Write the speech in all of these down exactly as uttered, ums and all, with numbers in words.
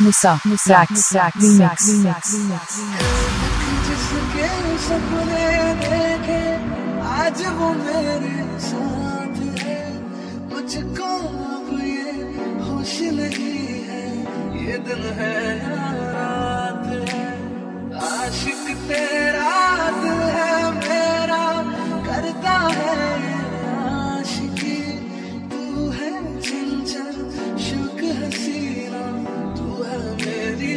Musa, Rax, Remix. जिसके सपने देखे आज वो मेरे साथ है, मुझको अब ये होश नहीं है, ये दिन है या रात है। आशिक तेरा दिल है मेरा, करता है आशिकी, तू है चंचल शुक हसीना, तू है मेरी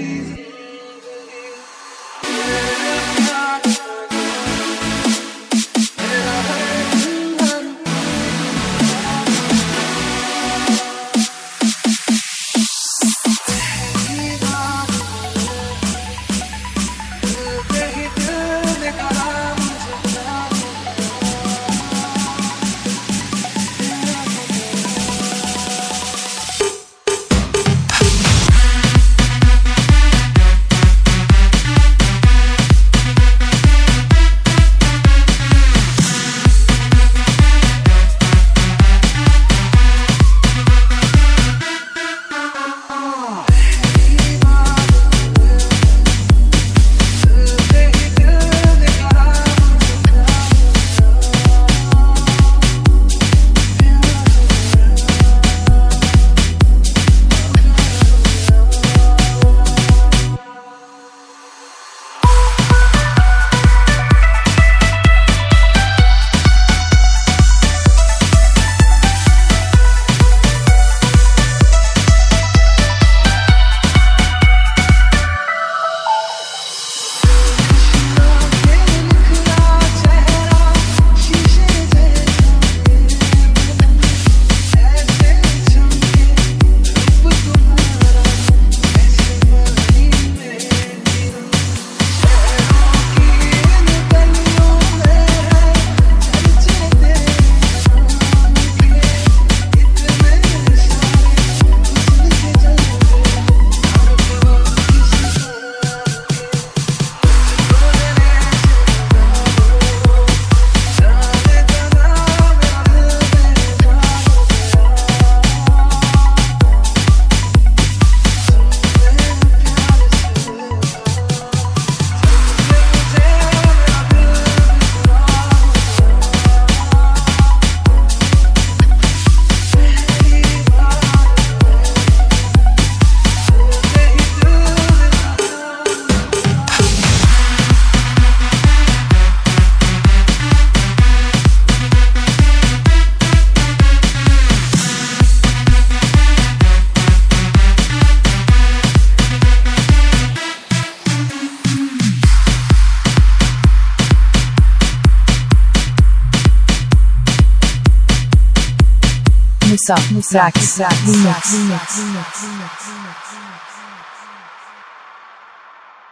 Musa, Rax, Remix.